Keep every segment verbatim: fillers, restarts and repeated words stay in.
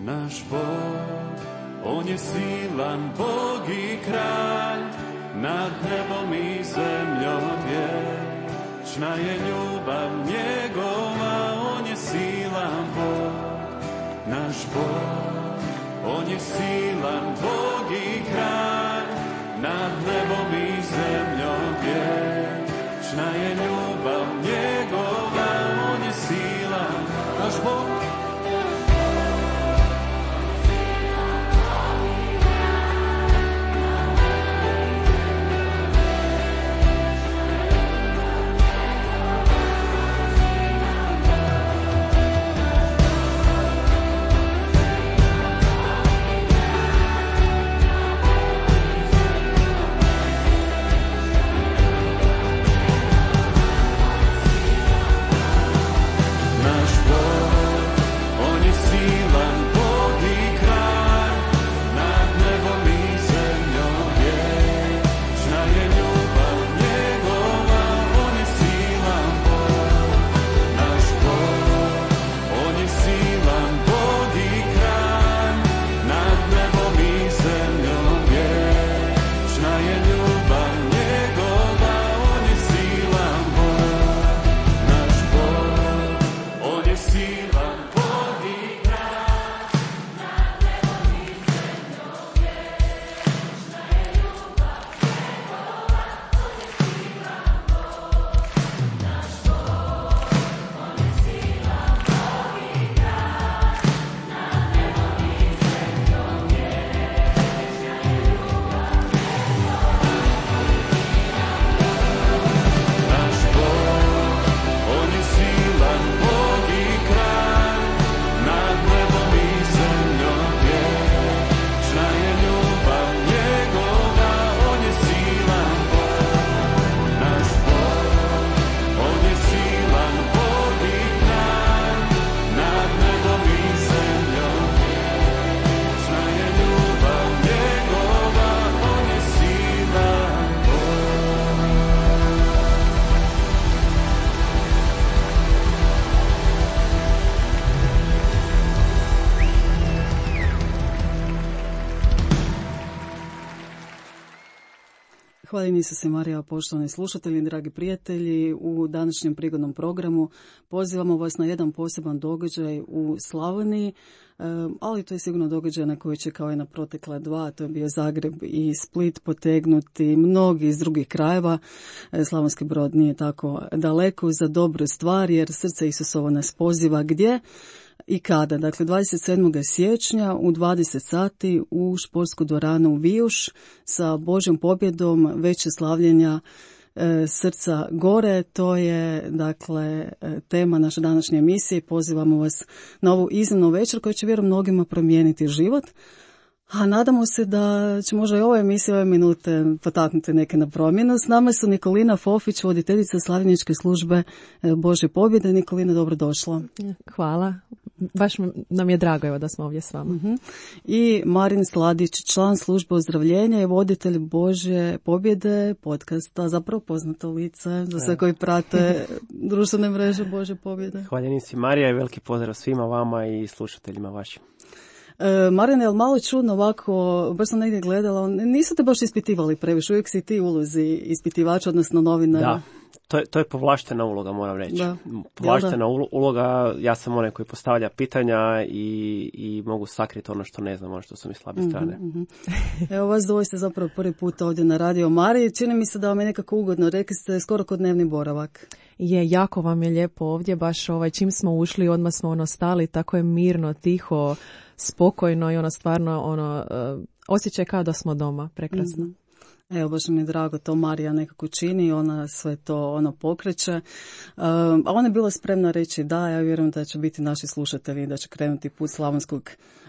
naš Bog, on je silan Bog i kralj, nad nebom i zemljom vječna je ljubav njegova. On je silan Bog, naš Bog, on je silan Bog i kralj, nad nebom i zemljom vječna je ljubav njegova. On je silan, naš Bog. Hvala im Isuse Marija, poštovani slušatelji, dragi prijatelji. U današnjem prigodnom programu pozivamo vas na jedan poseban događaj u Slavoniji, ali to je sigurno događaj na koji će kao i na protekla dva, to je bio Zagreb i Split, potegnuti mnogi iz drugih krajeva. Slavonski Brod nije tako daleko za dobru stvar, jer srce Isusovo nas poziva gdje i kada. Dakle, dvadeset sedmog siječnja u dvadeset sati u športsku dvoranu Vijuš sa Božjom pobjedom, veće slavljenja e, srca gore. To je, dakle, tema naše današnje emisije. Pozivamo vas na ovu iznimnu večer koja će vjerujem mnogima promijeniti život. A nadamo se da će možda i ova emisija, ove minute potaknuti neke na promjenu. S nama su Nikolina Fofić, voditeljica slavljeničke službe Božje pobjede. Nikolina, dobrodošla. Hvala. Baš nam je drago evo da smo ovdje s vama. Uh-huh. I Marin Sladić, član službe ozdravljenja i voditelj Božje pobjede podcasta, zapravo poznato lice za sve koji prate društvene mreže Božje pobjede. Hvala si Marija i veliki pozdrav svima vama i slušateljima vašim. E, Marine, je li malo čudno ovako, baš sam negdje gledala, nisu te baš ispitivali previše, uvijek si ti ulozi ispitivača, odnosno novinara. Da, to je, to je povlaštena uloga, moram reći. Da. Povlaštena da? uloga, ja sam onaj koji postavlja pitanja i, i mogu sakriti ono što ne znam, ono što su mi slabe strane. Mm-hmm. Evo vas dvoje ste zapravo prvi puta ovdje na Radio Mariji, čini mi se da vam je nekako ugodno, rekli ste skoro kod dnevni boravak. Je, jako vam je lijepo ovdje, baš ovaj, čim smo ušli, odmah smo ono stali, tako je mirno, tiho, spokojno i ono stvarno ono, uh, osjećaj kao da smo doma, prekrasno. Mm-hmm. Evo, baš mi je drago, to Marija nekako čini, ona sve to ono pokreće. Um, a ona je bila spremna reći da, ja vjerujem da će biti naši slušatelji, da će krenuti put Slavonskog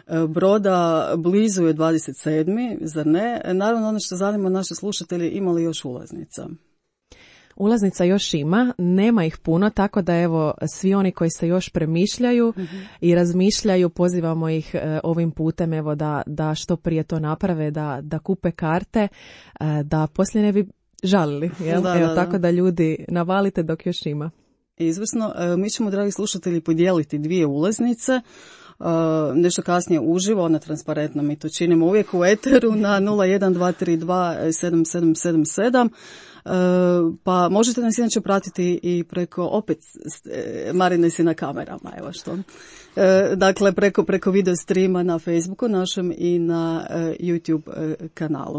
Broda, blizu je dvadeset sedmi, zar ne? Naravno, ono što zanima naše slušatelji, ima li još ulaznica? Ulaznica još ima, nema ih puno, tako da evo svi oni koji se još premišljaju mm-hmm. i razmišljaju, pozivamo ih e, ovim putem evo da, da što prije to naprave, da, da kupe karte, e, da poslije ne bi žalili. Jel? Da, evo, da, tako da. da ljudi navalite dok još ima. Izvrsno, e, mi ćemo, dragi slušatelji, podijeliti dvije ulaznice. nešto kasnije uživo na Transparentno. Mi to činimo uvijek u eteru na nula jedan dva tri dva sedam sedam sedam sedam. Pa možete nas inače pratiti i preko, opet Marine si na kamerama, evo što. Dakle, preko, preko video streama na Facebooku našem i na YouTube kanalu.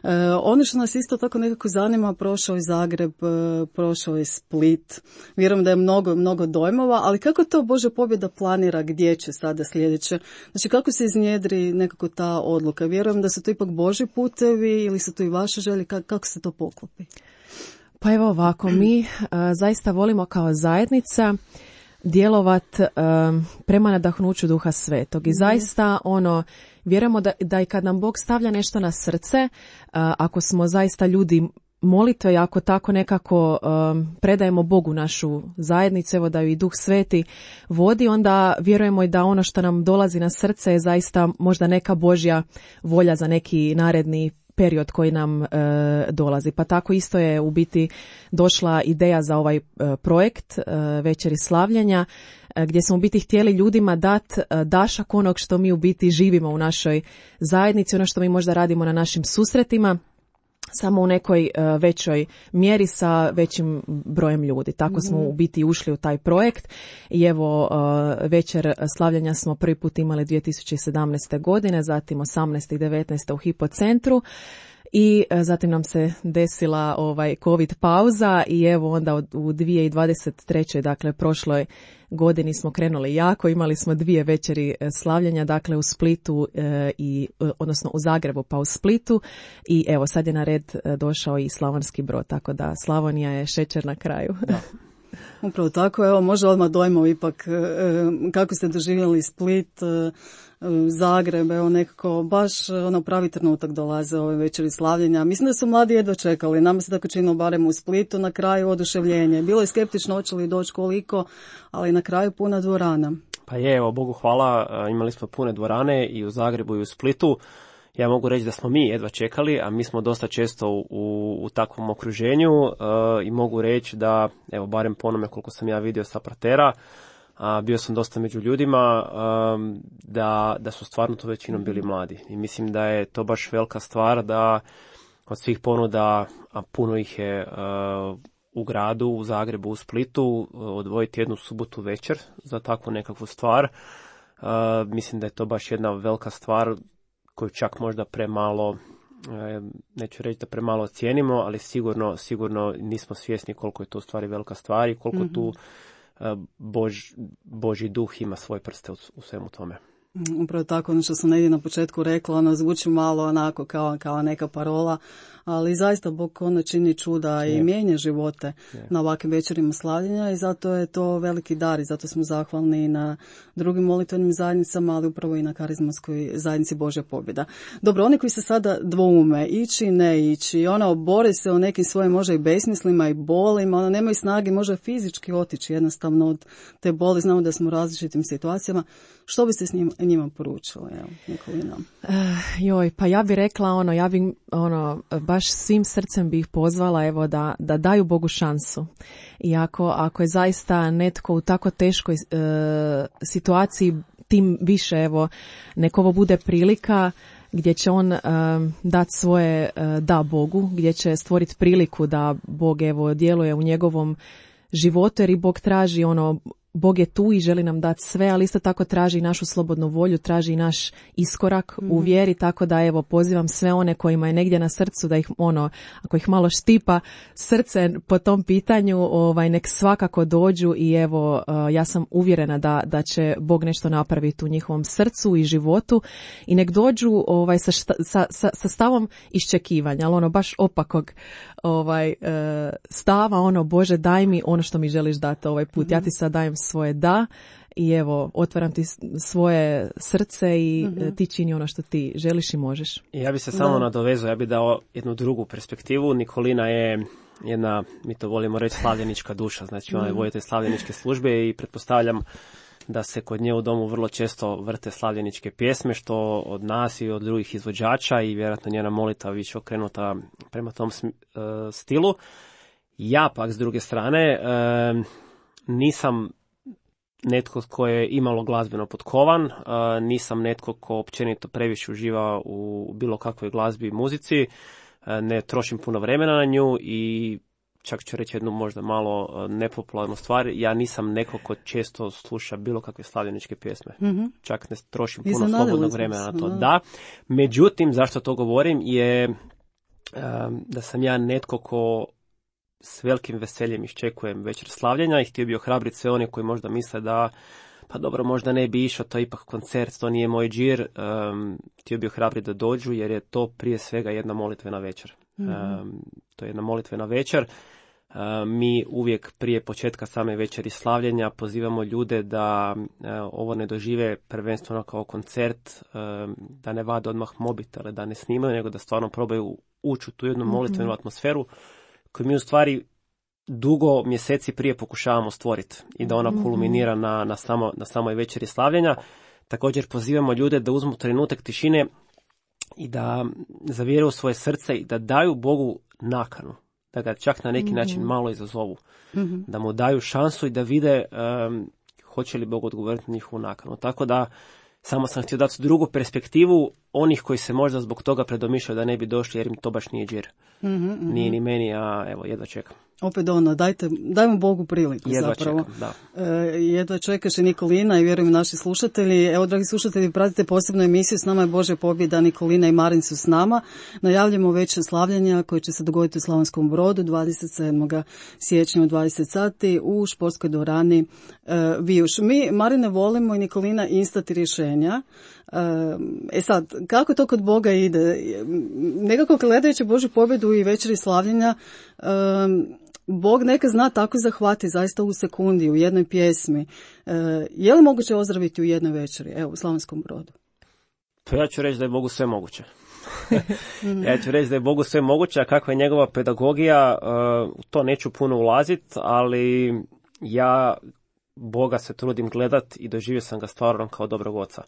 Ono što nas isto tako nekako zanima, prošao je Zagreb, prošao je Split. Vjerujem da je mnogo, mnogo dojmova, ali kako to Božja pobjeda planira, gdje će sada sljedeće? Znači, kako se iznjedri nekako ta odluka? Vjerujem da su to ipak Božji putevi ili su to i vaše želje? Kako se to poklopi? Pa evo ovako, mi uh, zaista volimo kao zajednica djelovat uh, prema nadahnuću Duha Svetog i zaista ono, vjerujemo da, da i kad nam Bog stavlja nešto na srce, uh, ako smo zaista ljudi molitve i ako tako nekako um, predajemo Bogu našu zajednicu, evo da ju i Duh Sveti vodi, onda vjerujemo i da ono što nam dolazi na srce je zaista možda neka Božja volja za neki naredni period koji nam e, dolazi. Pa tako isto je u biti došla ideja za ovaj e, projekt e, Večeri slavljenja, e, gdje smo u biti htjeli ljudima dati e, dašak onog što mi u biti živimo u našoj zajednici, ono što mi možda radimo na našim susretima, samo u nekoj uh, većoj mjeri sa većim brojem ljudi. Tako mm-hmm. smo u biti ušli u taj projekt i evo uh, večer slavljenja smo prvi put imali dvije tisuće sedamnaeste. godine, zatim osamnaeste i devetnaeste. u Hipocentru. I uh, zatim nam se desila ovaj COVID pauza i evo onda u, u dvije tisuće dvadeset trećoj. dakle prošloj godini smo krenuli jako, imali smo dvije večeri slavljenja, dakle u Splitu e, i odnosno u Zagrebu pa u Splitu i evo sad je na red došao i Slavonski Brod, tako da Slavonija je šećer na kraju. Da. Upravo tako, evo možda odmah dojmov ipak e, kako ste doživjeli Split, e, Zagreb, evo nekako baš ono pravi trenutak dolaze ove večeri slavljenja. Mislim da su mladi jedva čekali, nama se tako činilo barem u Splitu, na kraju oduševljenje. Bilo je skeptično hoće li doći koliko, ali na kraju puna dvorana. Pa je, evo, Bogu hvala, imali smo pune dvorane i u Zagrebu i u Splitu. Ja mogu reći da smo mi jedva čekali, a mi smo dosta često u, u takvom okruženju uh, i mogu reći da, evo, barem po onome koliko sam ja vidio sa pratera, a bio sam dosta među ljudima, um, da, da su stvarno to većinom bili mladi. I mislim da je to baš velika stvar da od svih ponuda, a puno ih je uh, u gradu, u Zagrebu, u Splitu, odvojiti jednu subotu večer za takvu nekakvu stvar. Uh, mislim da je to baš jedna velika stvar koju čak možda premalo, neću reći da premalo cijenimo, ali sigurno, sigurno nismo svjesni koliko je to u stvari velika stvar i koliko mm-hmm. tu Bož, Božji duh ima svoje prste u, u svemu tome. Upravo tako, ono što sam negdje na početku rekla, ono zvuči malo onako kao, kao neka parola, ali zaista Bog ono čini čuda i mijenja živote je. Na ovakvim večerima slavljenja i zato je to veliki dar i zato smo zahvalni na drugim molitvenim zajednicama, ali upravo i na karizmatskoj zajednici Božja pobjeda. Dobro, oni koji se sada dvoume, ići, ne ići, ono bore se o nekim svojim možda i besmislima i bolima, ono nemaju snage možda fizički otići jednostavno od te boli, znamo da smo u različitim situacijama. Što biste s njima, njima poručili, evo, Nikolina? Uh, joj, pa ja bih rekla, ono, ja bih, ono, baš svim srcem bih pozvala, evo, da, da daju Bogu šansu. I ako, ako je zaista netko u tako teškoj uh, situaciji, tim više, evo, nek ovo bude prilika gdje će on uh, dati svoje uh, da Bogu, gdje će stvoriti priliku da Bog, evo, djeluje u njegovom životu, jer i Bog traži, ono, Bog je tu i želi nam dati sve, ali isto tako traži i našu slobodnu volju, traži i naš iskorak mm-hmm. u vjeri, tako da evo pozivam sve one kojima je negdje na srcu da ih ono, ako ih malo štipa srce po tom pitanju, ovaj nek svakako dođu i evo uh, ja sam uvjerena da da će Bog nešto napraviti u njihovom srcu i životu i nek dođu ovaj sa šta, sa, sa, sa stavom iščekivanja, ali ono baš opakog ovaj uh, stava, ono Bože daj mi ono što mi želiš dati ovaj put. Mm-hmm. Ja ti sad dajem svoje da i evo otvaram ti svoje srce i mm-hmm. ti čini ono što ti želiš i možeš. I ja bi se samo da. nadovezao, ja bi dao jednu drugu perspektivu. Nikolina je jedna, mi to volimo reći, slavljenička duša, znači ona je voditelj slavljeničke službe i pretpostavljam da se kod nje u domu vrlo često vrte slavljeničke pjesme, što od nas i od drugih izvođača i vjerojatno njena molitva više okrenuta prema tom uh, stilu. Ja pak s druge strane uh, nisam netko tko je imalo glazbeno potkovan, uh, nisam netko ko općenito previše uživa u bilo kakvoj glazbi i muzici, uh, ne trošim puno vremena na nju i čak ću reći jednu možda malo nepopularnu stvar, ja nisam neko ko često sluša bilo kakve slavljeničke pjesme. Mm-hmm. Čak ne trošim puno slobodnog vremena na to. Da. da. Međutim, zašto to govorim je um, da sam ja netko ko s velikim veseljem iščekujem večer slavljenja i htio bi ohrabriti sve one koji možda misle da pa dobro, možda ne bi išao, to je ipak koncert, to nije moj džir. Um, htio bi ohrabriti da dođu jer je to prije svega jedna molitvena večer. Mm-hmm. Um, to je jedna molitvena večer. Uh, mi uvijek prije početka same večeri slavljenja pozivamo ljude da uh, ovo ne dožive prvenstveno kao koncert, uh, da ne vade odmah mobitele, da ne snimaju, nego da stvarno probaju ući u tu jednu molitvenu mm-hmm. atmosferu koju mi u stvari dugo mjeseci prije pokušavamo stvoriti i da ona kulminira na, na, samo, na samoj večeri slavljenja. Također pozivamo ljude da uzmu trenutak tišine i da zavjeruju svoje srce i da daju Bogu nakanu, da ga čak na neki mm-hmm. način malo izazovu, mm-hmm. da mu daju šansu i da vide um, hoće li Bog odgovoriti na njihovu nakanu. Tako da samo sam htio dati drugu perspektivu onih koji se možda zbog toga predomišljaju da ne bi došli jer im to baš nije džir. Mm-hmm, mm-hmm. Nije ni meni, a evo, jedva čekam. Opet ono, dajte, dajmo Bogu priliku jedva zapravo. Čekam, da. E, jedva čekaš i Nikolina i vjerujem naši slušatelji. Evo, dragi slušatelji, pratite posebnu emisiju S nama je Božja pobjeda. Nikolina i Marin su s nama. Najavljamo večer slavljenja koje će se dogoditi u Slavonskom Brodu dvadeset sedmog siječnja u dvadeset sati u športskoj dvorani e, Vijuš. Mi, Marine, volimo i Nikolina instati rješenja. E sad, kako to kod Boga ide? Nekako gledajući Božju pobjedu i večeri slavljenja, Bog neka zna tako zahvati zaista u sekundi, u jednoj pjesmi. Je li moguće ozdraviti u jednoj večeri, evo, u Slavonskom Brodu? Pa ja ću reći da je Bogu sve moguće. ja ću reći da je Bogu sve moguće, a kakva je njegova pedagogija, u to neću puno ulaziti, ali ja Boga se trudim gledat i doživio sam ga stvarno kao dobrog oca.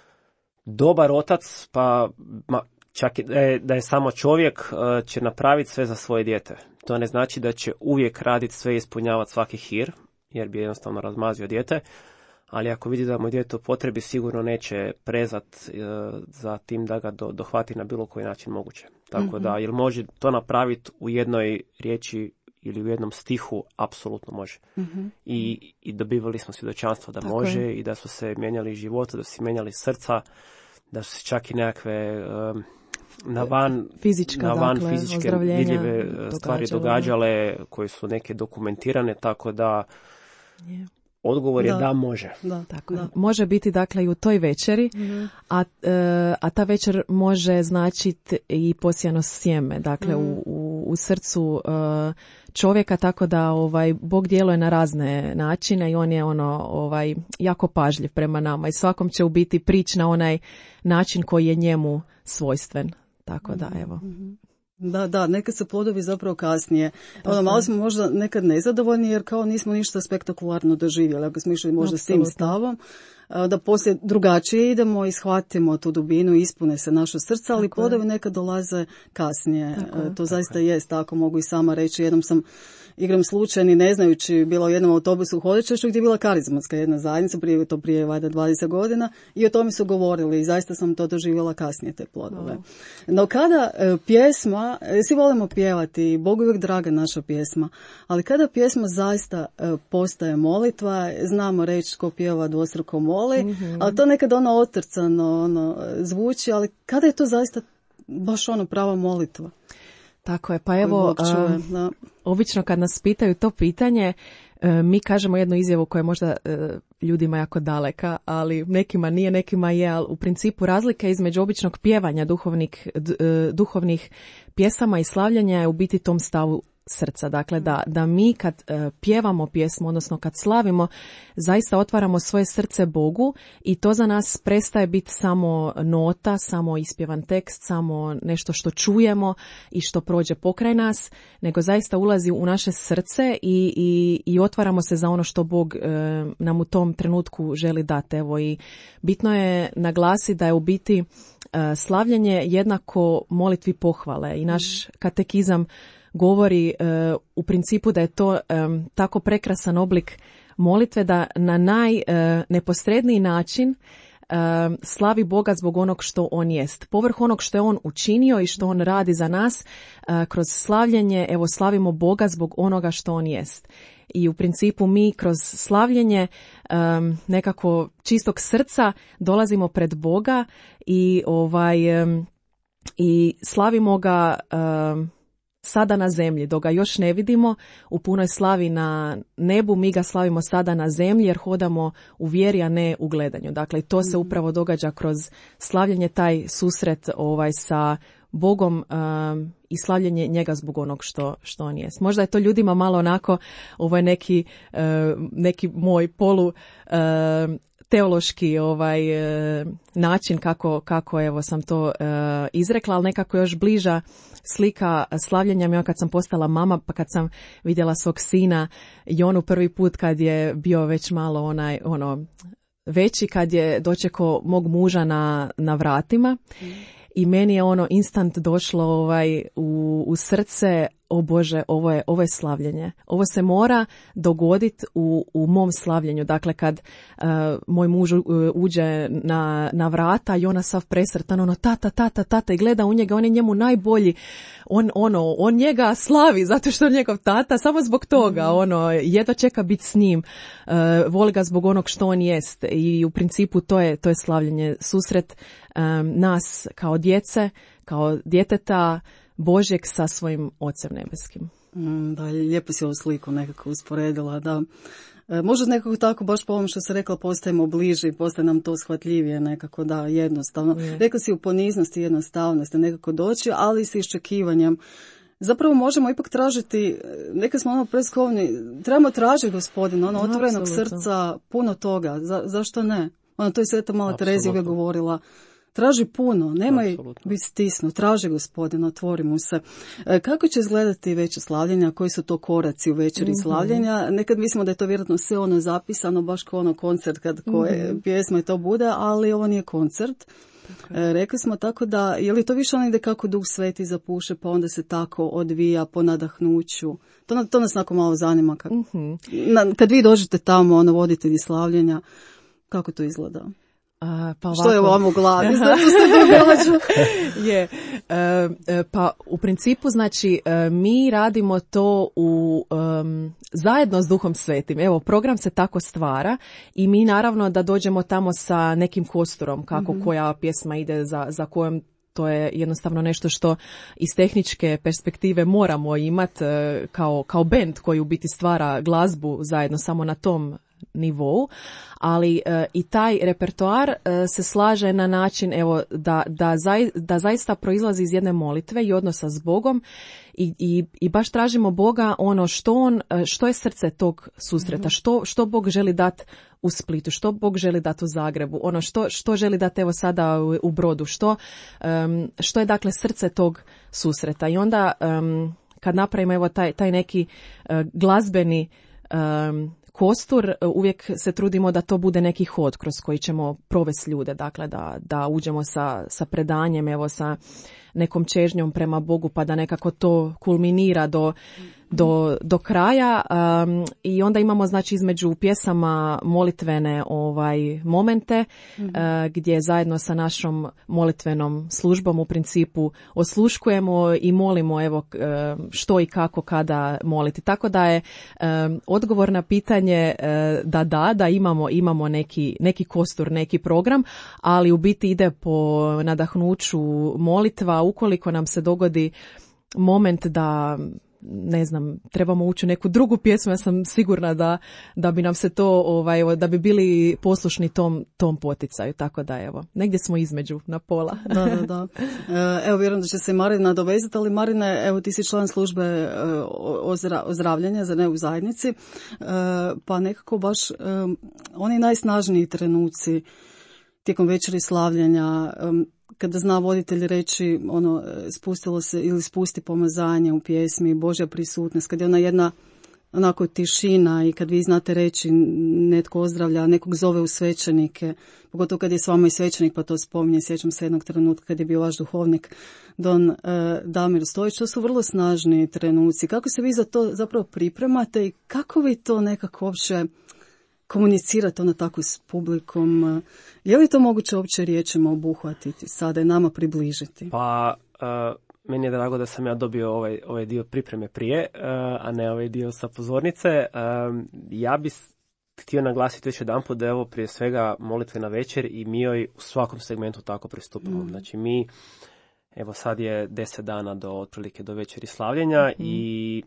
Dobar otac, pa ma, čak i da je, da je samo čovjek, će napraviti sve za svoje dijete. To ne znači da će uvijek raditi sve i ispunjavati svaki hir, jer bi jednostavno razmazio dijete, ali ako vidi da mu dijete u potrebi, sigurno neće prezat e, za tim da ga do, dohvati na bilo koji način moguće. Tako mm-hmm. da, jer može to napraviti u jednoj riječi ili u jednom stihu, apsolutno može. Mm-hmm. I, I dobivali smo svjedočanstvo da tako može je. I da su se mijenjali živote, da su se mijenjali srca, da su se čak i nekakve um, na van, Fizička, na van dakle, fizičke vidljive stvari događale, koje su neke dokumentirane, tako da yeah. odgovor je da, da može. Da, tako da. Može biti dakle i u toj večeri, mm-hmm. a, a ta večer može značiti i posijano sjeme, dakle mm. u, u, u srcu čovjeka, tako da ovaj Bog djeluje na razne načine i on je ono ovaj jako pažljiv prema nama i svakom će u biti prići na onaj način koji je njemu svojstven. Tako da evo. Mm-hmm. Da, da, neka se plodovi zapravo kasnije. Ono, malo smo možda nekad nezadovoljni jer kao nismo ništa spektakularno doživjeli. Ako smo išli možda Absolutno. S tim stavom, da poslije drugačije idemo i shvatimo tu dubinu, ispune se naše srca, ali tako plodovi je. Nekad dolaze kasnije. Tako to tako zaista je. Jest tako, mogu i sama reći. Jednom sam igram slučajni, ne znajući, bila u jednom autobusu u Holičešu gdje je bila karizmatska jedna zajednica, prije to prije vajda dvadeset godina, i o tome su govorili i zaista sam to doživjela kasnije, te plodove. Oh. No kada e, pjesma, svi volimo pjevati, Bogu uvijek draga naša pjesma, ali kada pjesma zaista e, postaje molitva, znamo reći ko pjeva dvostruko moli, mm-hmm. ali to nekad ono otrcano ono, zvuči, ali kada je to zaista baš ono prava molitva? Tako je, pa evo, čuje, uh, obično kad nas pitaju to pitanje, uh, mi kažemo jednu izjavu koja je možda uh, ljudima jako daleka, ali nekima nije, nekima je, ali u principu razlika između običnog pjevanja duhovnih, d, uh, duhovnih pjesama i slavljanja je u biti tom stavu srca. Dakle, da, da mi kad uh, pjevamo pjesmu, odnosno kad slavimo, zaista otvaramo svoje srce Bogu i to za nas prestaje biti samo nota, samo ispjevan tekst, samo nešto što čujemo i što prođe pokraj nas, nego zaista ulazi u naše srce i, i, i otvaramo se za ono što Bog uh, nam u tom trenutku želi dati. Evo, i bitno je naglasiti da je u biti uh, slavljenje jednako molitvi pohvale i naš katekizam govori uh, u principu da je to um, tako prekrasan oblik molitve da na najneposredniji način slavi Boga zbog onog što on jest. Povrh onog što je on učinio i što on radi za nas, kroz slavljenje, evo, slavimo Boga zbog onoga što on jest. I u principu mi kroz slavljenje um, nekako čistog srca dolazimo pred Boga i ovaj um, i slavimo ga um, sada na zemlji, dok ga još ne vidimo u punoj slavi na nebu, mi ga slavimo sada na zemlji jer hodamo u vjeri, a ne u gledanju. Dakle, to se upravo događa kroz slavljenje, taj susret ovaj sa Bogom um, i slavljenje njega zbog onog što, što on jest. Možda je to ljudima malo onako, ovo je neki, uh, neki moj polu uh, teološki ovaj uh, način kako, kako evo sam to uh, izrekla, ali nekako još bliža slika slavljenja mi kad sam postala mama, pa kad sam vidjela svog sina Jonu prvi put kad je bio već malo onaj, ono, veći, kad je dočekao mog muža na, na vratima. Mm. I meni je ono instant došlo ovaj u, u srce, o Bože, ovo je, ovo je slavljenje. Ovo se mora dogoditi u, u mom slavljenju. Dakle, kad uh, moj muž uh, uđe na, na vrata i ona sav presretan, ono, tata, tata, tata, i gleda u njega, on je njemu najbolji. On, ono, on njega slavi zato što je njegov tata, samo zbog toga, mm-hmm. ono, jedva čeka biti s njim. Uh, voli ga zbog onog što on jest. I u principu to je, to je slavljenje, susret um, nas kao djece, kao djeteta Božjeg sa svojim Ocem nebeskim. Mm, da, lijepo si ovu sliku nekako usporedila, da. E, možda nekako tako, baš po ovom što se rekla, postajemo bliži, postaje nam to shvatljivije nekako, da, jednostavno. Mm. Rekla si u poniznosti, jednostavnosti, nekako doći, ali s iščekivanjem. Zapravo možemo ipak tražiti, neka smo ono preskovni, trebamo tražiti, Gospodina, ono, otvorenog Absolutno. Srca, puno toga. Za, zašto ne? Ono, to je Sveta Mala Terezija uvijek govorila. Traži puno, nemoj biti stisnu, traži Gospodina, otvori mu se. E, kako će izgledati veće slavljenja, koji su to koraci u večeri mm-hmm. slavljenja? Nekad mislimo da je to vjerojatno sve ono zapisano, baš kao ono koncert kad koje mm-hmm. pjesma i to bude, ali ovo nije koncert. E, rekli smo tako da, je li to više ono ide kako Duh Sveti zapuše, pa onda se tako odvija po nadahnuću? To, to nas onako malo zanima. Kad, mm-hmm. na, kad vi dođete tamo, ono, voditelji slavljenja, kako to izgleda? A, pa što je u ovom u glavi? Zato se je. E, pa u principu, znači, mi radimo to u, um, zajedno s Duhom Svetim. Evo, program se tako stvara i mi naravno da dođemo tamo sa nekim kosturom, kako mm-hmm. koja pjesma ide za, za kojom. To je jednostavno nešto što iz tehničke perspektive moramo imati kao, kao bend koji u biti stvara glazbu zajedno samo na tom nivou, ali e, i taj repertoar e, se slaže na način, evo, da, da, zaj, da zaista proizlazi iz jedne molitve i odnosa s Bogom i, i, i baš tražimo Boga ono što on, što je srce tog susreta, mm-hmm. što, što Bog želi dati u Splitu, što Bog želi dati u Zagrebu, ono što, što želi dati evo sada u, u Brodu, što, um, što je dakle srce tog susreta. I onda um, kad napravimo evo taj, taj neki uh, glazbeni um, kostur, uvijek se trudimo da to bude neki hod kroz koji ćemo provesti ljude, dakle da, da uđemo sa, sa predanjem, evo sa nekom čežnjom prema Bogu, pa da nekako to kulminira do, do, do kraja. Um, I onda imamo, znači, između pjesama molitvene ovaj momente mm-hmm. uh, gdje zajedno sa našom molitvenom službom u principu osluškujemo i molimo evo što i kako kada moliti. Tako da je um, odgovor na pitanje uh, da da, da imamo, imamo neki, neki kostur, neki program, ali u biti ide po nadahnuću molitva. Ukoliko nam se dogodi moment da, ne znam, trebamo ući u neku drugu pjesmu, ja sam sigurna da, da bi nam se to, ovaj, da bi bili poslušni tom, tom poticaju. Tako da, evo, negdje smo između, na pola. Da, da, da. Evo, vjerujem da će se Marina dovezati, ali Marine, evo, ti si član službe ozdravljanja za ne u zajednici, pa nekako baš oni najsnažniji trenuci tijekom večeri slavljenja, kada zna voditelj reći ono, spustilo se ili spusti pomazanje u pjesmi, Božja prisutnost, kad je ona jedna onako tišina i kad vi znate reći netko ozdravlja, nekog zove u svećenike, pogotovo kad je s vama i svećenik pa to spominje. Sjećam se jednog trenutka kad je bio vaš duhovnik Don uh, Damir Stojić. To su vrlo snažni trenuci. Kako se vi za to zapravo pripremate i kako vi to nekako uopće komunicirati ono tako s publikom. Je li to moguće uopće riječima obuhvatiti sada i nama približiti? Pa, uh, meni je drago da sam ja dobio ovaj, ovaj dio pripreme prije, uh, a ne ovaj dio sa pozornice. Um, ja bih htio naglasiti još jedanput da je ovo prije svega molitvena večer i mi joj u svakom segmentu tako pristupamo. Mm. Znači mi, evo sad je deset dana do otprilike do večeri slavljenja mm. i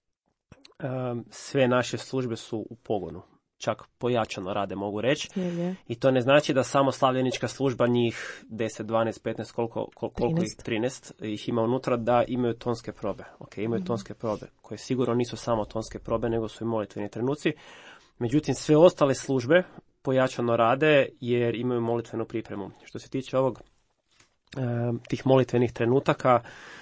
um, sve naše službe su u pogonu. Čak pojačano rade, mogu reći. Je, je. I to ne znači da samo slavljenička služba, njih deset, dvanaest, petnaest, koliko, koliko ih, trinaest ih ima unutra, da imaju tonske probe. Ok, imaju mm. tonske probe, koje sigurno nisu samo tonske probe, nego su i molitveni trenuci. Međutim, sve ostale službe pojačano rade jer imaju molitvenu pripremu. Što se tiče ovog, e, tih molitvenih trenutaka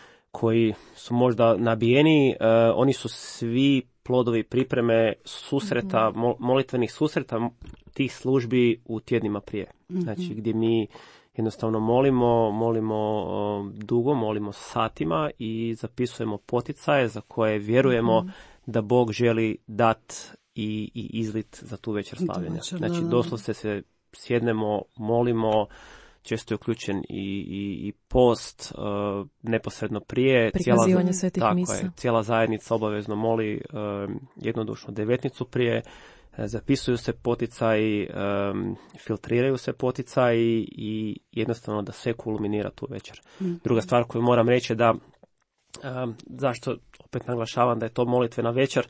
koji su možda nabijeni, e, oni su svi plodovi pripreme susreta, mm-hmm. molitvenih susreta tih službi u tjednima prije. Mm-hmm. Znači gdje mi jednostavno molimo, molimo o, dugo, molimo satima i zapisujemo poticaje za koje vjerujemo mm-hmm. da Bog želi dat i, i izlit za tu večer slavljenja. Znači doslovce se sjednemo, molimo, često je uključen i, i, i post uh, neposredno prije. Prikazivanje cijela, svetih tako misa. Je, cijela zajednica obavezno moli uh, jednodušno devetnicu prije, uh, zapisuju se poticaji, um, filtriraju se poticaji i jednostavno da sve kulminira tu večer. Mm. Druga stvar koju moram reći je da, um, zašto opet naglašavam da je to molitvena večer,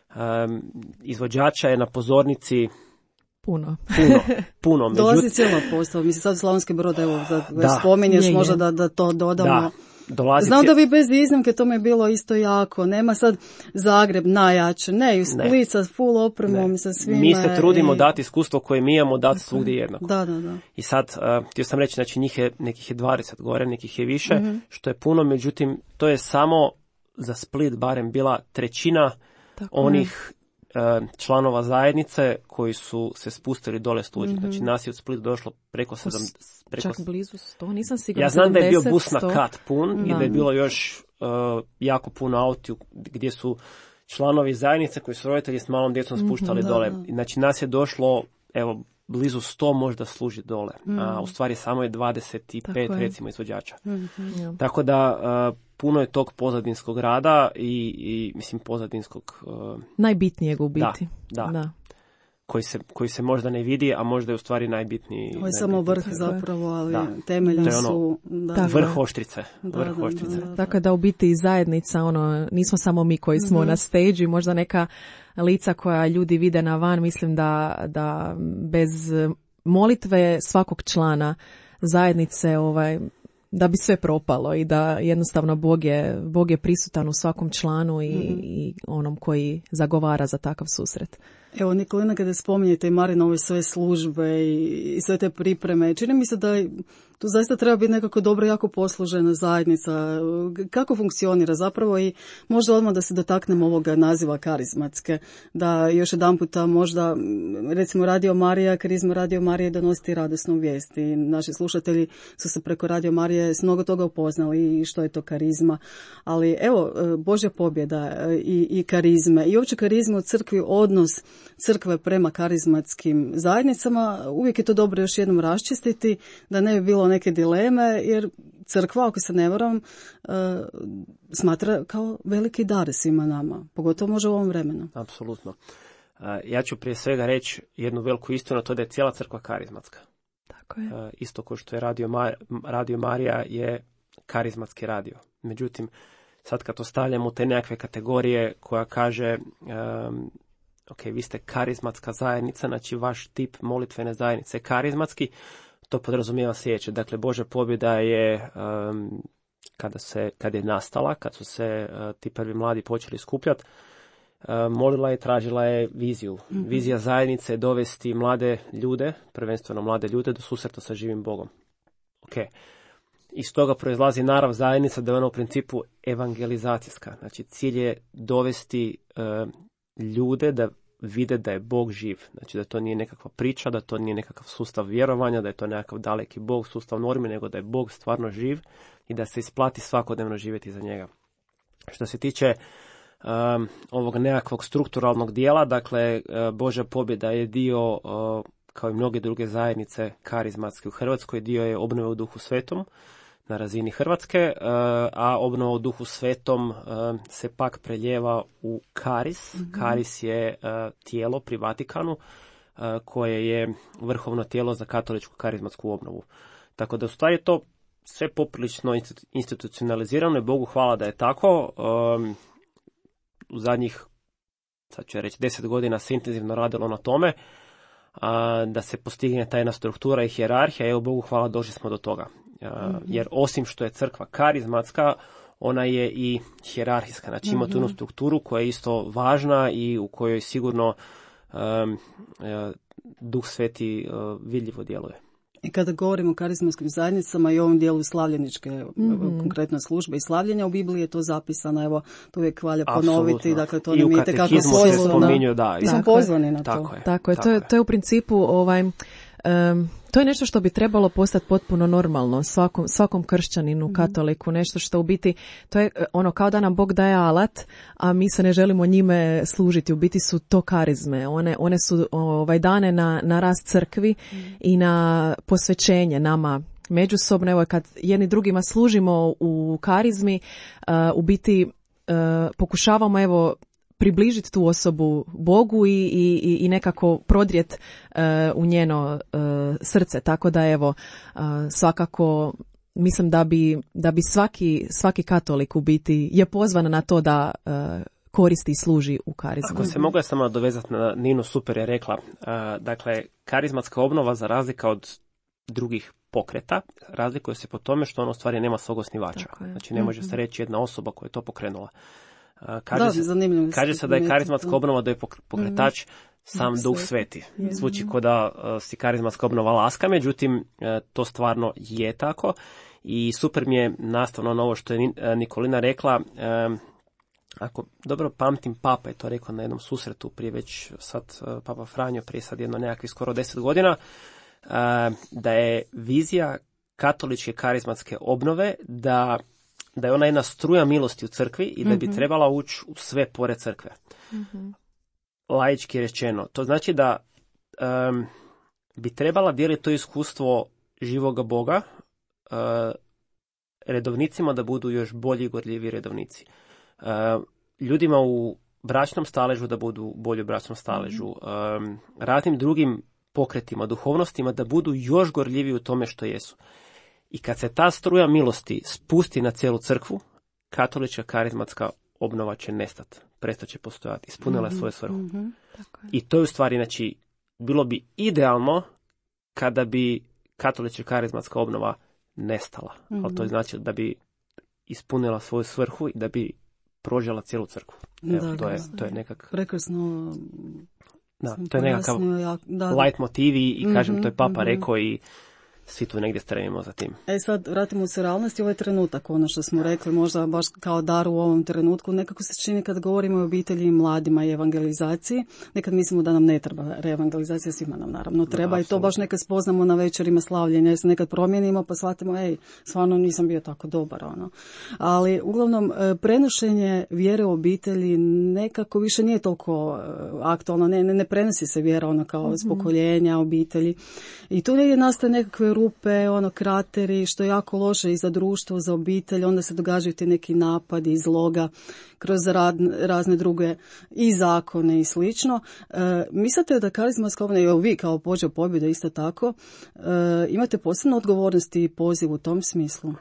um, izvođača je na pozornici Puno. Puno, puno. Međut... Dolazi cijela postava. Mislim, sad Slavonski Brod, evo, da, da spominješ, je, možda da, da to dodamo. Da. Dolazi Znam da vi bez iznimke, to mi je bilo isto jako. Nema sad Zagreb najjače. Ne, i Split sa full opremom, sa svime. Mi se trudimo i... dati iskustvo koje mi imamo, dati svugdje jednako. Da, da, da. I sad, uh, htio sam reći, znači njih je, nekih je dvadeset gore, nekih je više, mm-hmm. što je puno, međutim, to je samo za Split barem bila trećina tako onih je. članova zajednice koji su se spustili dole služiti. Mm-hmm. Znači nas je u Splitu došlo preko sedam... Preko... Čak blizu sto, nisam sigurna. Ja znam sedamdeset, da je bio bus na kat pun da. I da je bilo još uh, jako puno auti gdje su članovi zajednice koji su roditelji s malom djecom spuštali mm-hmm, dole. Da. Znači nas je došlo, evo, blizu sto možda služi dole. Mm. A u stvari samo je dvadeset pet je. recimo izvođača. Mm-hmm. Tako da uh, puno je tog pozadinskog rada i, i mislim pozadinskog... Uh, najbitnijeg u biti. Da, da. da. Koji se, koji se možda ne vidi, a možda je u stvari najbitniji. Ovo je samo vrh zapravo, ali da. temeljem ono, su... Da. Vrh oštrice. Da, vrh da, oštrice. Da, da, da. Tako da u biti i zajednica, ono, nismo samo mi koji smo mm-hmm. na stage, možda neka lica koja ljudi vide na van, mislim da, da bez molitve svakog člana zajednice, ovaj, da bi sve propalo i da jednostavno Bog je, Bog je prisutan u svakom članu i, mm-hmm. i onom koji zagovara za takav susret. Evo, Nikolina, kada spominjete i Marinove sve službe i, i sve te pripreme, čini mi se da tu zaista treba biti nekako dobro, jako poslužena zajednica. Kako funkcionira zapravo i možda odmah da se dotaknemo ovoga naziva karizmatske, da još jedan puta možda, recimo Radio Marija, karizma Radio Marije donositi radosnu vijest i naši slušatelji su se preko Radio Marije s mnogo toga upoznali i što je to karizma. Ali evo, Božja pobjeda i, i karizme i uopće karizma u crkvi, odnos crkve prema karizmatskim zajednicama, uvijek je to dobro još jednom raščistiti, da ne bi bilo neke dileme, jer crkva, ako se ne varam, smatra kao veliki dar svima nama, pogotovo može u ovom vremenu. Apsolutno. Ja ću prije svega reći jednu veliku istinu, to da je cijela crkva karizmatska. Tako je. Isto kao što je Radio, Mar- Radio Marija je karizmatski radio. Međutim, sad kad to stavljamo u te nekakve kategorije koja kaže... Um, ok, vi ste karizmatska zajednica, znači vaš tip molitvene zajednice je karizmatski, to podrazumijeva sljedeće. Dakle, Božja pobjeda je um, kada, se, kada je nastala, kad su se uh, ti prvi mladi počeli skupljati, uh, molila je, tražila je viziju. Mm-hmm. Vizija zajednice je dovesti mlade ljude, prvenstveno mlade ljude, do susreta sa živim Bogom. Ok. Iz toga proizlazi narav zajednica da je ona u principu evangelizacijska. Znači, cilj je dovesti uh, ljude da vide da je Bog živ. Znači da to nije nekakva priča, da to nije nekakav sustav vjerovanja, da je to nekakav daleki Bog, sustav normi, nego da je Bog stvarno živ i da se isplati svakodnevno živjeti za njega. Što se tiče um, ovog nekakvog strukturalnog dijela. Dakle, uh, Božja pobjeda je dio, uh, kao i mnoge druge zajednice karizmatske u Hrvatskoj, dio je obnove u Duhu Svetom na razini Hrvatske, uh, a obnova u Duhu Svetom uh, se pak preljeva u karis. Mm-hmm. Karis je uh, tijelo pri Vatikanu uh, koje je vrhovno tijelo za katoličku karizmatsku obnovu. Tako da u stvari je to sve poprilično institucionalizirano i Bogu hvala da je tako. Um, u zadnjih, sad ću reći, deset godina se intenzivno radilo na tome a, da se postigne ta jedna struktura i hijerarhija. Evo, Bogu hvala, došli smo do toga. A, mm-hmm. Jer osim što je crkva karizmatska, ona je i hijerarhijska. Znači ima tu jednu strukturu koja je isto važna i u kojoj sigurno um, uh, Duh Sveti uh, vidljivo djeluje. I kada govorimo o karizmatskim zajednicama i ovom dijelu slavljeničke, mm-hmm. konkretno službe i slavljenja, u Bibliji je to zapisano, evo, to uvijek valja ponoviti, Absolutno. Dakle, to I nam u je tekako katekizmu se spominju, da. Mi smo pozvani na tako to. Je. Tako je, tako to je, je. to je u principu ovaj... Um, to je nešto što bi trebalo postati potpuno normalno svakom, svakom kršćaninu, mm-hmm. katoliku, nešto što u biti, to je ono kao da nam Bog daje alat, a mi se ne želimo njime služiti. U biti su to karizme, one, one su ovaj, dane na, na rast crkvi mm-hmm. i na posvećenje nama međusobno. Evo, kad jedni drugima služimo u karizmi, uh, u biti uh, pokušavamo evo približiti tu osobu Bogu i, i, i nekako prodrijet uh, u njeno uh, srce. Tako da evo, uh, svakako mislim da bi, da bi svaki, svaki katolik u biti je pozvan na to da uh, koristi i služi u karizmu. Ako se mogu samo dovezati na Ninu, super je rekla. Uh, dakle, karizmatska obnova za razlika od drugih pokreta razlikuje se po tome što ono u stvari nema svog osnivača. Znači ne može mm-hmm. se reći jedna osoba koja je to pokrenula. Kaže, da, se, kaže se da je karizmatska obnova, da je pokretač mm. sam Duh Sveti. Mm. Zvuči kao da uh, si karizmatska obnova laska, međutim uh, to stvarno je tako. I super mi je nastavno na ovo što je Nikolina rekla. Um, ako dobro pamtim, Papa je to rekao na jednom susretu prije već sad uh, Papa Franjo, prije sad jedno nekakvih skoro deset godina, uh, da je vizija katoličke karizmatske obnove da da je ona jedna struja milosti u crkvi i da bi mm-hmm. trebala ući u sve pore crkve. Mm-hmm. Laički rečeno. To znači da um, bi trebala dijeliti to iskustvo živoga Boga uh, redovnicima da budu još bolji i gorljivi redovnici. Uh, ljudima u bračnom staležu da budu bolji u bračnom staležu. Um, raznim drugim pokretima, duhovnostima da budu još gorljivi u tome što jesu. I kad se ta struja milosti spusti na cijelu crkvu, katolička karizmatska obnova će nestati, prestat će postojati, ispunila mm-hmm. svoju svrhu. Mm-hmm. I to je u stvari, znači, bilo bi idealno kada bi katolička karizmatska obnova nestala. Mm-hmm. Ali to je znači da bi ispunila svoju svrhu i da bi prožela cijelu crkvu. Evo, da, to, je, to je nekak... Prekrasno. Da, to je nekakav light motivi i mm-hmm. kažem, to je Papa mm-hmm. rekao i svi tu negdje stremimo za tim. E sad, vratimo se realnosti, ovaj trenutak, ono što smo rekli, možda baš kao dar u ovom trenutku, nekako se čini kad govorimo o obitelji i mladima i evangelizaciji, nekad mislimo da nam ne treba reevangelizacija, svima nam naravno treba da, i to baš nekad spoznamo na večerima slavljenja, jer se nekad promijenimo pa shvatimo, ej, stvarno nisam bio tako dobar, ono. Ali uglavnom, prenošenje vjere u obitelji nekako više nije toliko aktualno, ne, ne, ne prenosi se vjera ono kao mm-hmm. s pokoljenja obitelji i tu negdje nastaje nekakve rupe, ono, krateri, što je jako loše i za društvo, za obitelj, onda se događaju ti neki napadi iz loga kroz rad, razne druge i zakone i slično. E, mislite da karizmatska obnova, evo vi kao Božja pobjeda isto tako, e, imate posebno odgovornosti i poziv u tom smislu?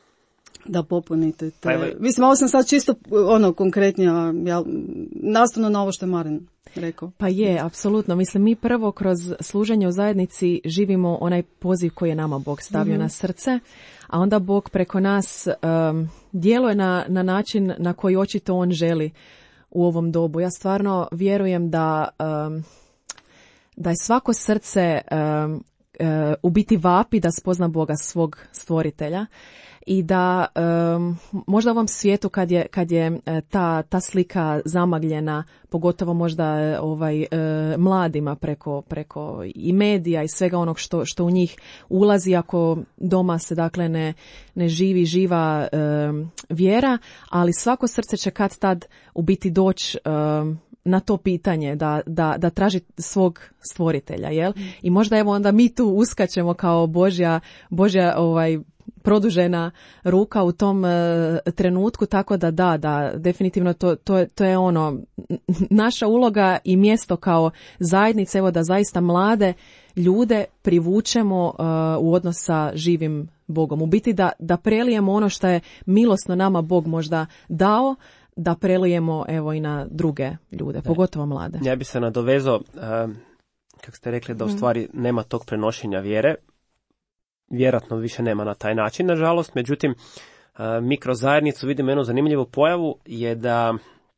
Da popunite te... Pa mislim, ovo sam sad čisto ono konkretnija, ja, nastavno na ovo što je Marin rekao. Pa je, apsolutno. Mislim, mi prvo kroz služenje u zajednici živimo onaj poziv koji je nama Bog stavio mm-hmm. na srce, a onda Bog preko nas um, djeluje na, na način na koji očito On želi u ovom dobu. Ja stvarno vjerujem da, um, da je svako srce um, e, u biti vapi da spozna Boga, svog stvoritelja. I da um, možda u ovom svijetu kad je, kad je ta, ta slika zamagljena, pogotovo možda ovaj, e, mladima preko, preko i medija i svega onog što, što u njih ulazi, ako doma se dakle ne, ne živi živa e, vjera, ali svako srce će kad tad u biti doći e, na to pitanje da, da, da traži svog stvoritelja, jel? I možda evo onda mi tu uskačemo kao Božja, Božja ovaj, produžena ruka u tom e, trenutku, tako da da, da, definitivno to, to, to je ono, naša uloga i mjesto kao zajednice, evo da zaista mlade ljude privučemo e, u odnos sa živim Bogom. U biti da, da prelijemo ono što je milosno nama Bog možda dao, da prelijemo evo i na druge ljude, pogotovo mlade. Ja bi se nadovezao, uh, kako ste rekli, da u stvari nema tog prenošenja vjere. Vjerojatno više nema na taj način, nažalost. Međutim, uh, mi kroz zajednicu vidimo jednu zanimljivu pojavu, je da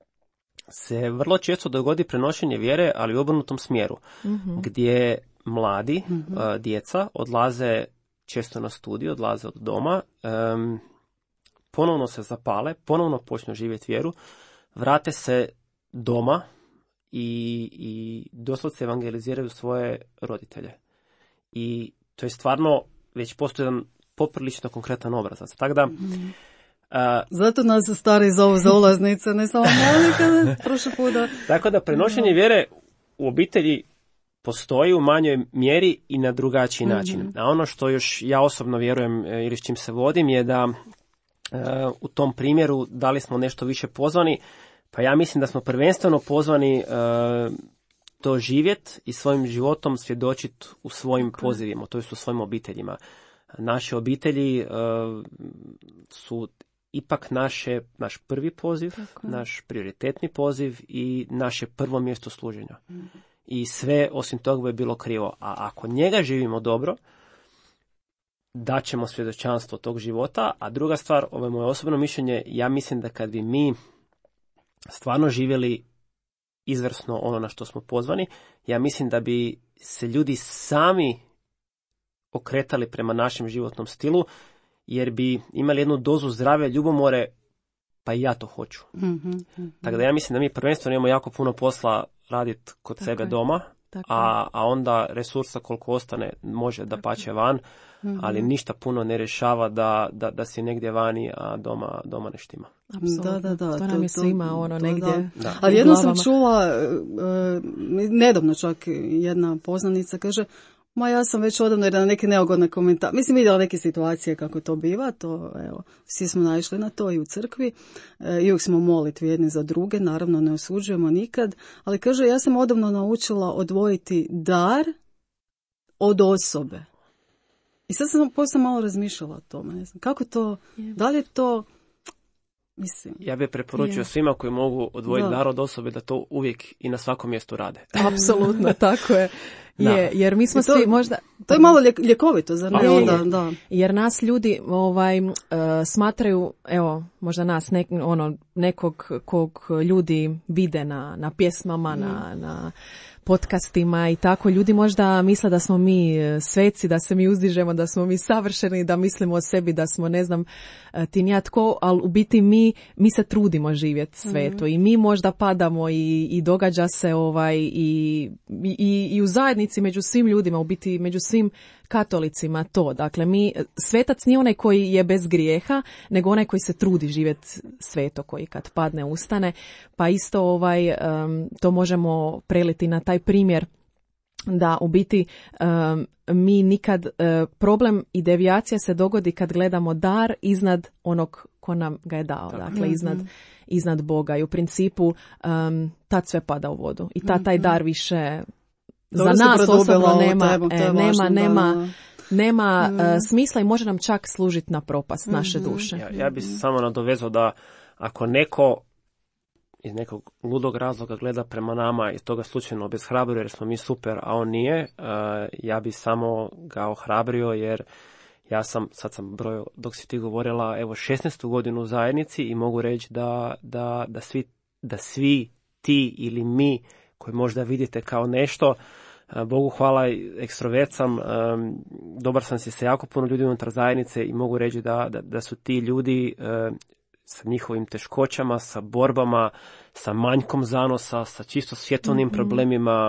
se vrlo često dogodi prenošenje vjere, ali u obrnutom smjeru, mm-hmm. gdje mladi, mm-hmm. uh, djeca, odlaze često na studij, odlaze od doma, um, ponovno se zapale, ponovno počnu živjeti vjeru, vrate se doma i, i doslovce evangeliziraju svoje roditelje. I to je stvarno, već postoji jedan poprilično konkretan obrazac. Tako da, mm. a, zato nas stari zovu za ulaznice, ne samo malika, prošli puta. Tako da prenošenje no. vjere u obitelji postoji u manjoj mjeri i na drugačiji mm-hmm. način. A ono što još ja osobno vjerujem ili s čim se vodim je da u tom primjeru da li smo nešto više pozvani, pa ja mislim da smo prvenstveno pozvani uh, to živjeti i svojim životom svjedočiti u svojim okay. pozivima, to jest u svojim obiteljima. Naše obitelji uh, su ipak naše, naš prvi poziv, okay. naš prioritetni poziv i naše prvo mjesto služenja. Mm-hmm. I sve osim toga bi bilo krivo. A ako njega živimo dobro, daćemo svjedočanstvo tog života, a druga stvar, ovo je moje osobno mišljenje, ja mislim da kad bi mi stvarno živjeli izvrsno ono na što smo pozvani, ja mislim da bi se ljudi sami okretali prema našem životnom stilu, jer bi imali jednu dozu zdrave ljubomore, pa i ja to hoću. Mm-hmm, mm-hmm. Tako da ja mislim da mi prvenstveno imamo jako puno posla raditi kod Tako sebe je. doma, a, a onda resursa koliko ostane može da pače van, mm-hmm. ali ništa puno ne rješava da, da, da si negdje vani, a doma, doma ne štima. Da, da, da. To nam je svima ono to, negdje. Da. Da. Ali jedno sam čula, uh, nedavno čak jedna poznanica kaže, ma ja sam već odavno na neke neugodne komentare. Mislim, vidjela neke situacije kako to biva, to, evo, svi smo naišli na to i u crkvi. E, I uvijek smo molitvi jedni za druge, naravno ne osuđujemo nikad, ali kaže, ja sam odavno naučila odvojiti dar od osobe. I sad sam poslije malo razmišljala o tome, ne znam, kako to, da li je to, mislim. Ja bih preporučio je. svima koji mogu odvojiti da. dar od osobe da to uvijek i na svakom mjestu rade. Apsolutno, tako je. Je, jer mi smo to, svi možda... To je malo ljek, ljekovito, zar ne? Onda, da. Jer nas ljudi ovaj, uh, smatraju, evo, možda nas nek, ono, nekog kog ljudi vide na, na pjesmama, mm. na, na podcastima i tako. Ljudi možda misle da smo mi sveci, da se mi uzdižemo, da smo mi savršeni, da mislimo o sebi, da smo ne znam ti ni ja tko, ali u biti mi, mi se trudimo živjeti sveto mm. i mi možda padamo i, i događa se ovaj i, i, i u zajednici među svim ljudima, u biti među svim katolicima to. Dakle, mi, svetac nije onaj koji je bez grijeha, nego onaj koji se trudi živjeti sveto, koji kad padne ustane. Pa isto ovaj, um, to možemo preliti na taj primjer da u biti um, mi nikad, uh, problem i devijacija se dogodi kad gledamo dar iznad onog ko nam ga je dao. Tako. Dakle, iznad, mm-hmm. iznad Boga. I u principu um, tad sve pada u vodu. I tad taj dar više... Dobro za nas osobno nema, temu, e, nema, važno, nema, da. nema mm. uh, smisla i može nam čak služiti na propast mm-hmm. naše duše. Ja, ja bih se samo nadovezao da ako neko iz nekog ludog razloga gleda prema nama i toga slučajno obeshrabrio jer smo mi super, a on nije, uh, ja bih samo ga ohrabrio jer ja sam, sad sam brojio dok si ti govorila, evo šesnaestu godinu u zajednici i mogu reći da, da, da, svi, da svi ti ili mi koji možda vidite kao nešto, Bogu hvala, ekstrovert sam, dobar sam si sa jako puno ljudi unutar zajednice i mogu reći da, da, da su ti ljudi sa njihovim teškoćama, sa borbama, sa manjkom zanosa, sa čisto svjetovnim mm-hmm. problemima,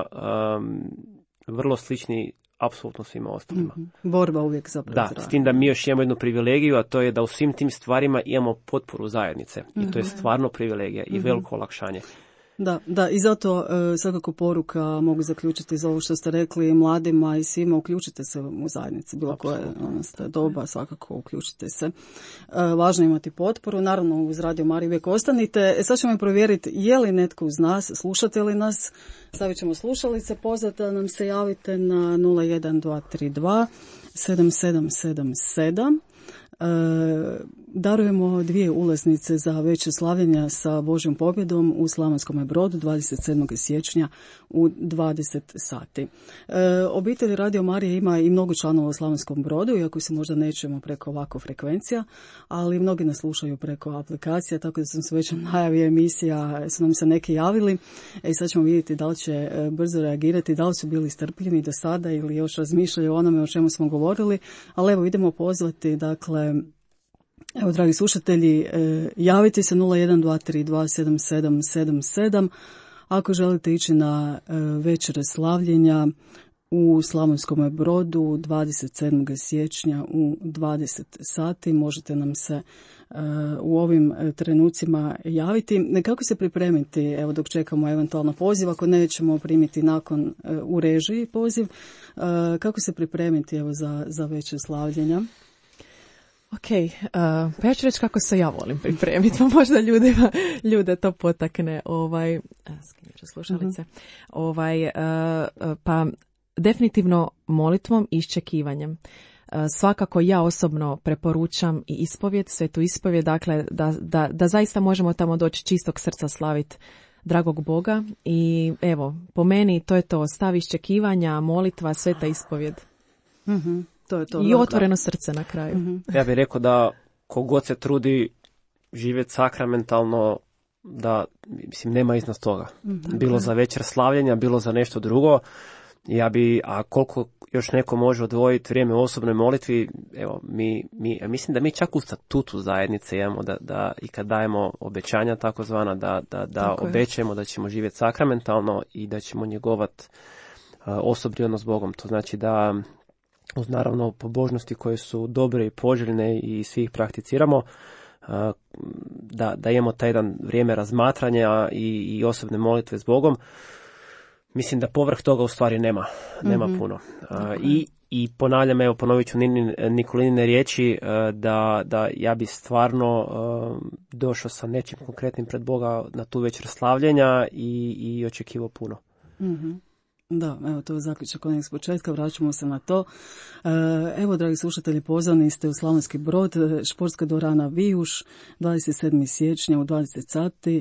vrlo slični apsolutno svima ostalima. Mm-hmm. Borba uvijek za Da, s tim da mi još imamo jednu privilegiju, a to je da u svim tim stvarima imamo potporu zajednice. Mm-hmm. I to je stvarno privilegija i mm-hmm. veliko olakšanje. Da, da, i zato uh, svakako poruka mogu zaključiti za ovo što ste rekli mladima i svima, uključite se u zajednici, bilo koje ono, ste doba, svakako uključite se. Uh, važno je imati potporu, naravno uz Radio Mariju uvijek ostanite. E, sad ćemo provjeriti je li netko uz nas, slušate li nas, stavit ćemo slušalice, pozvati da nam se javite na nula jedan dva tri dva sedam sedam sedam sedam. E, darujemo dvije ulaznice za veće slavljenja sa Božjom pobjedom u Slavonskom Brodu dvadeset sedmog siječnja u dvadeset sati. E, obitelj Radio Marija ima i mnogo članova u Slavonskom Brodu, iako se možda nećemo preko ovako frekvencija, ali mnogi nas slušaju preko aplikacija, tako da sam se već najavio emisija, su nam se neki javili. E, sad ćemo vidjeti da li će brzo reagirati, da li su bili strpljivi do sada ili još razmišljaju o onome o čemu smo govorili, ali evo idemo pozvati, dakle, evo, dragi slušatelji, javite se nula jedan dva tri dva sedam sedam sedam sedam ako želite ići na večere slavljenja u Slavonskom Brodu dvadeset sedmog siječnja u dvadeset sati. Možete nam se u ovim trenucima javiti. Kako se pripremiti, evo dok čekamo eventualno poziv, ako nećemo primiti nakon u režiji poziv, kako se pripremiti evo za, za večer slavljenja? Ok, uh, pa ja ću reći kako se ja volim pripremiti, pa možda ljudima, ljude to potakne. Ovaj, skinit ću slušalice. Uh-huh. Ovaj, uh, pa definitivno molitvom i iščekivanjem. Uh, svakako ja osobno preporučam i ispovjed, svetu ispovjed, dakle da, da, da zaista možemo tamo doći čistog srca slaviti dragog Boga i evo, po meni to je to, stav iščekivanja, molitva, sveta ispovjed. Mhm. To je to, i otvoreno srce na kraju. Mm-hmm. Ja bih rekao da kogod se trudi živjeti sakramentalno, da mislim nema iznad toga. Mm-hmm. Bilo za večer slavljenja, bilo za nešto drugo. Ja bi, a koliko još neko može odvojiti vrijeme u osobnoj molitvi, evo, mi, mi, mislim da mi čak u statutu zajednice imamo da, da i kad dajemo obećanja takozvana, da, da, da obećajemo da ćemo živjeti sakramentalno i da ćemo njegovati uh, osobni odnos s Bogom. To znači da uz naravno pobožnosti koje su dobre i poželjne i svi ih prakticiramo, da, da imamo taj jedan vrijeme razmatranja i, i osobne molitve s Bogom. Mislim da povrh toga u stvari nema, nema mm-hmm. puno. Okay. I, I ponavljam, evo ponovit ću Nikolinine riječi, da, da ja bi stvarno došao sa nečim konkretnim pred Boga na tu večer slavljenja i, i očekivao puno. Mm-hmm. Da, evo to je zaključak onih s početka, vraćamo se na to. Evo, dragi slušatelji, pozvani ste u Slavonski Brod, športska dvorana Vijuš, dvadeset sedmog siječnja u dvadeset sati,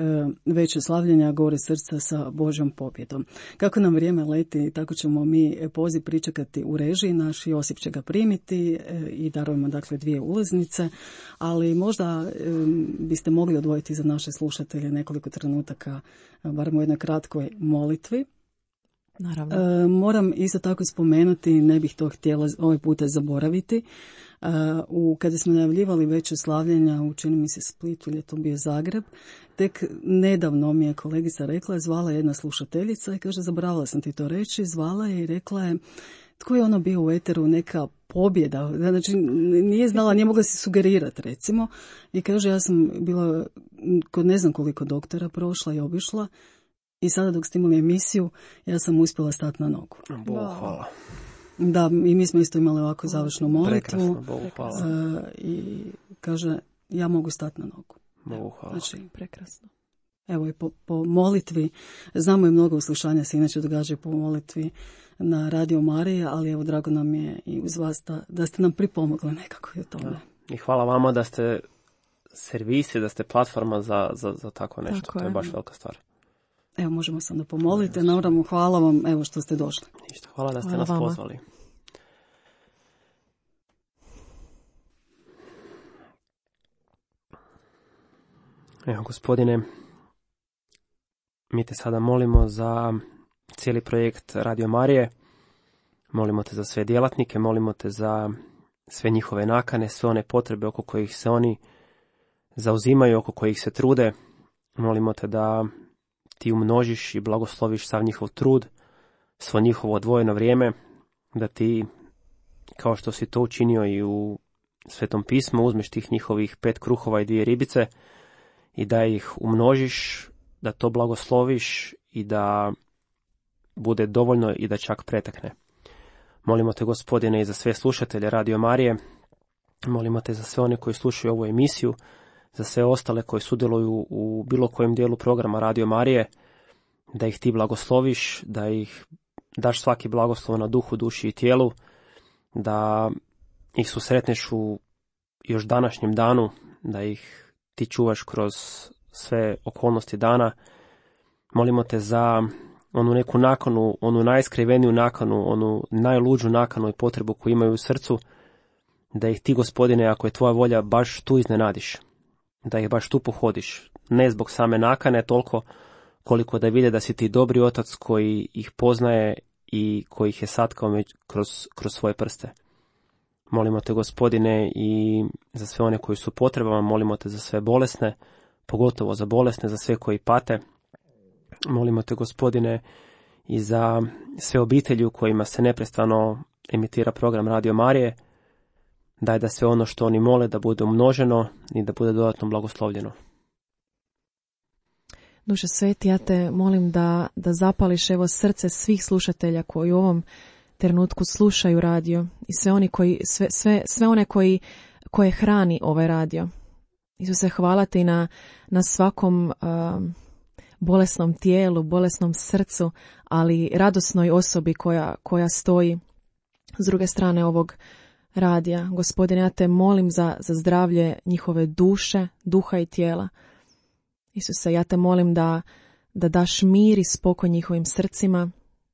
veće slavljenja gore srca sa Božjom pobjedom. Kako nam vrijeme leti, tako ćemo mi poziv pričekati u režiji, naš Josip će ga primiti i darujemo dakle dvije ulaznice, ali možda biste mogli odvojiti za naše slušatelje nekoliko trenutaka, barem u jednoj kratkoj molitvi. Naravno. E, moram isto tako spomenuti, ne bih to htjela ovaj puta zaboraviti, e, u, kada smo najavljivali veće slavljenja u, čini mi se, Splitu ili je to bio Zagreb, tek nedavno mi je kolegica rekla, zvala jedna slušateljica i kaže, zaboravila sam ti to reći, zvala je i rekla je, tko je ono bio u eteru, neka pobjeda, znači nije znala, nije mogla se sugerirati recimo, i kaže, ja sam bila kod ne znam koliko doktora prošla i obišla, i sada dok ste imali emisiju, ja sam uspjela stati na nogu. Bogu hvala. Da, i mi smo isto imali ovako završnu molitvu. Prekrasno, Bogu hvala. Uh, I kaže, ja mogu stati na nogu. Bogu hvala. Znači, prekrasno. Evo i po, po molitvi, znamo i mnogo uslušanja se inače događaju po molitvi na Radio Marija, ali evo drago nam je i uz vas da, da ste nam pripomogli nekako i o tome. Da. I hvala vama da ste servisi, da ste platforma za, za, za tako nešto. Tako to je, je baš velika stvar. Evo, možemo se onda pomoliti. Naravno, hvala vam, evo što ste došli. Ništa, hvala da ste hvala nas vama. Pozvali. Evo, gospodine, mi te sada molimo za cijeli projekt Radio Marije. Molimo te za sve djelatnike, molimo te za sve njihove nakane, sve one potrebe oko kojih se oni zauzimaju, oko kojih se trude. Molimo te da ti umnožiš i blagosloviš sav njihov trud, svo njihovo odvojeno vrijeme, da ti, kao što si to učinio i u Svetom pismu, uzmeš tih njihovih pet kruhova i dvije ribice i da ih umnožiš, da to blagosloviš i da bude dovoljno i da čak pretekne. Molimo te, Gospodine, i za sve slušatelje Radio Marije, molimo te za sve one koji slušaju ovu emisiju, za sve ostale koji sudjeluju u bilo kojem dijelu programa Radio Marije, da ih ti blagosloviš, da ih daš svaki blagoslov na duhu, duši i tijelu, da ih susretneš u još današnjem danu, da ih ti čuvaš kroz sve okolnosti dana. Molimo te za onu neku nakanu, onu najskriveniju nakanu, onu najluđu nakanu i potrebu koju imaju u srcu, da ih ti, Gospodine, ako je tvoja volja, baš tu iznenadiš, da ih baš tu pohodiš, ne zbog same nakane toliko koliko da vide da si ti dobri otac koji ih poznaje i koji ih je satkao kroz, kroz svoje prste. Molimo te, Gospodine, i za sve one koji su potrebama, molimo te za sve bolesne, pogotovo za bolesne, za sve koji pate. Molimo te, Gospodine, i za sve obitelji u kojima se neprestano emitira program Radio Marije. Daj da sve ono što oni mole da bude umnoženo i da bude dodatno blagoslovljeno. Duše sveti, ja te molim da, da zapališ evo srce svih slušatelja koji u ovom trenutku slušaju radio i sve oni koji, sve, sve, sve one koji, koje hrani ovaj radio. Isuse, hvala ti na, na svakom uh, bolesnom tijelu, bolesnom srcu, ali radosnoj osobi koja, koja stoji s druge strane ovog radija. Gospodine, ja te molim za, za zdravlje njihove duše, duha i tijela. Isuse, ja te molim da, da daš mir i spokoj njihovim srcima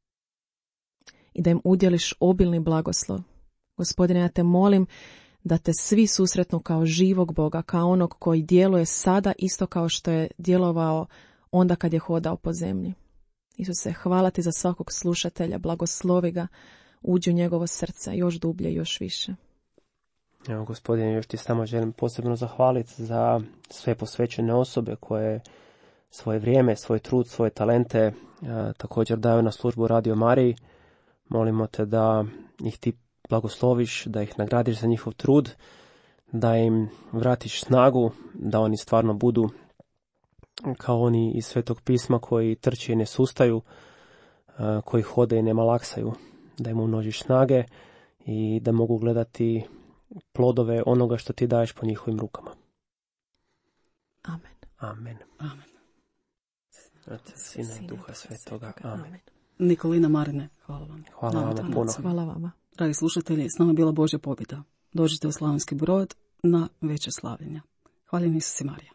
i da im udjeliš obilni blagoslov. Gospodine, ja te molim da te svi susretnu kao živog Boga, kao onog koji djeluje sada isto kao što je djelovao onda kad je hodao po zemlji. Isuse, hvala ti za svakog slušatelja, blagoslovi ga, uđi u njegovo srce još dublje, još više. Evo, Gospodine, još ti samo želim posebno zahvaliti za sve posvećene osobe koje svoje vrijeme, svoj trud, svoje talente a, također daju na službu Radio Mariji. Molimo te da ih ti blagosloviš, da ih nagradiš za njihov trud, da im vratiš snagu, da oni stvarno budu kao oni iz Svetog pisma koji trče i ne sustaju, a, koji hode i ne malaksaju, da im umnožiš snage i da mogu gledati plodove onoga što ti daješ po njihovim rukama. Amen. Amen. Amen. Oca, Sina i Duha Svetoga. Amen. Nikolina, Marine, hvala vam. Hvala vam puno. Hvala vama. Dragi slušatelji, s nama je bila Božja pobjeda. Dođite u Slavonski Brod na veće slavljenja. Hvala Isus i Marija.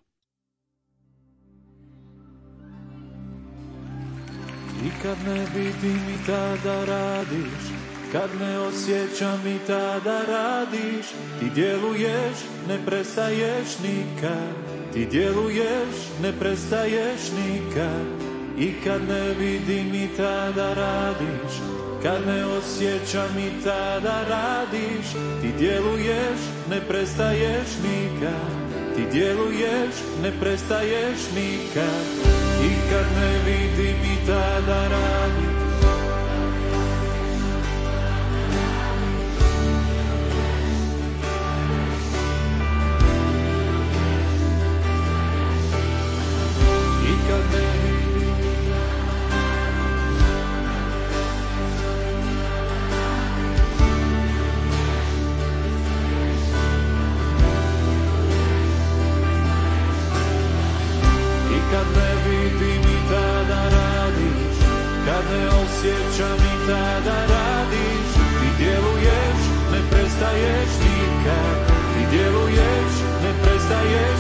I kad ne vidim i tada radiš, kad ne osjećam i tada radiš, ti djeluješ, ne prestaješ nikad, ti djeluješ, ne prestaješ nikad. I kad ne vidim i tada radiš, kad ne osjećam i tada radiš, ti djeluješ, ne prestaješ nikad, ti djeluješ, ne prestaješ nikad. I kad ne vidim i tada radiš, osjećam i tada radiš, ti djeluješ, ne prestaješ nikad, ti djeluješ, ne prestaješ